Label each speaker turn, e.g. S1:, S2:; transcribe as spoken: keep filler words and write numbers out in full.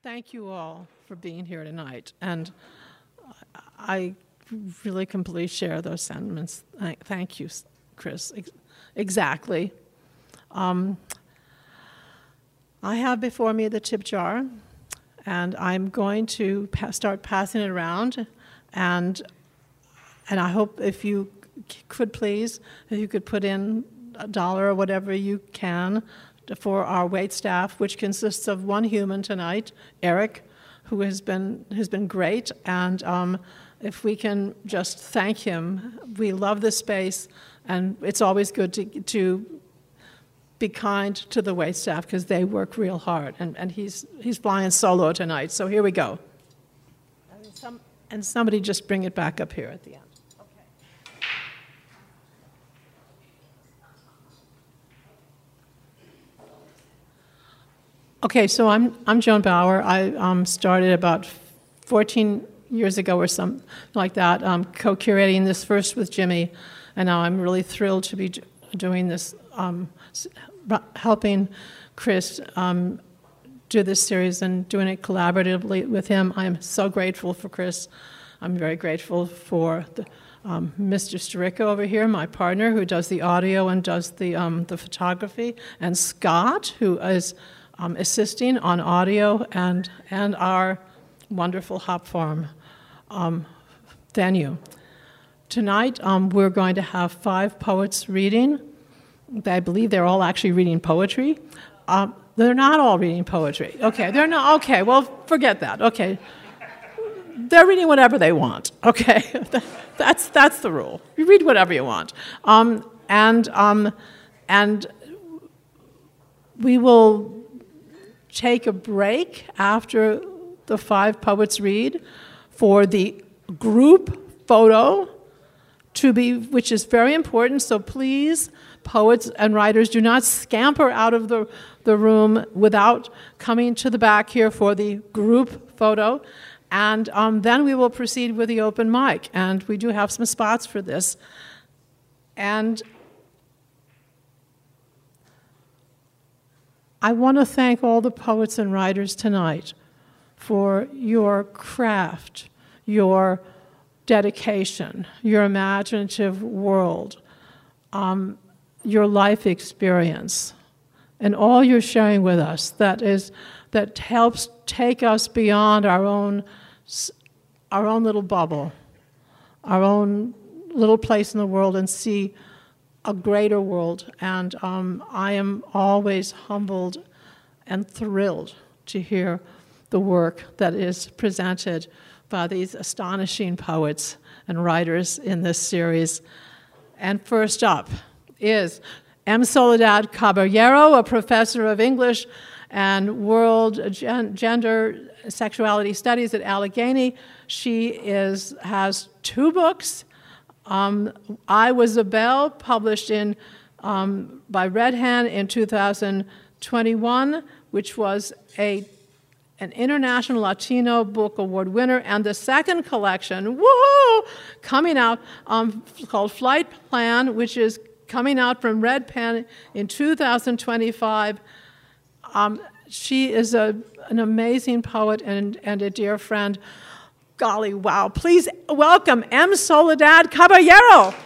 S1: thank you all for being here tonight. And I really completely share those sentiments. Thank you, Chris. Exactly. Um, I have before me the tip jar, and I'm going to pa start passing it around. And, and I hope if you could please, if you could put in a dollar or whatever you can for our wait staff, which consists of one human tonight, Eric, who has been, has been great. And um, if we can just thank him. We love this space, and it's always good to, to be kind to the wait staff because they work real hard. And, and he's, he's flying solo tonight, so here we go. And, some, and somebody just bring it back up here at the end. Okay, so I'm, I'm Joan Bauer. I um, started about fourteen years ago or something like that, um, co-curating this first with Jimmy, and now I'm really thrilled to be doing this, um, helping Chris um, do this series and doing it collaboratively with him. I'm so grateful for Chris. I'm very grateful for the, um, Mister Storico over here, my partner, who does the audio and does the, um, the photography, and Scott, who is Um, assisting on audio and, and our wonderful Hop Farm um, venue. Tonight, um, we're going to have five poets reading. I believe they're all actually reading poetry. Um, they're not all reading poetry. Okay, they're not, okay, well, forget that, okay. They're reading whatever they want, okay? that's, that's the rule. You read whatever you want. Um, and, um, and we will take a break after the five poets read for the group photo to be, which is very important. So please, poets and writers, do not scamper out of the, the room without coming to the back here for the group photo. And um, then we will proceed with the open mic. And we do have some spots for this. And I want to thank all the poets and writers tonight for your craft, your dedication, your imaginative world, um, your life experience, and all you're sharing with us that is that helps take us beyond our own our own little bubble, our own little place in the world, and see a greater world. And um, I am always humbled and thrilled to hear the work that is presented by these astonishing poets and writers in this series. And first up is M. Soledad Caballero, a professor of English and World Gen Gender Sexuality Studies at Allegheny. She is, has two books. Um, I Was a Belle, published in, um, by Red Hand in two thousand twenty-one, which was a, an International Latino Book Award winner, and the second collection, woohoo, coming out, um, called Flight Plan, which is coming out from Red Pen in two thousand twenty-five. Um, she is a, an amazing poet and, and a dear friend. Golly, wow. Please welcome M. Soledad Caballero.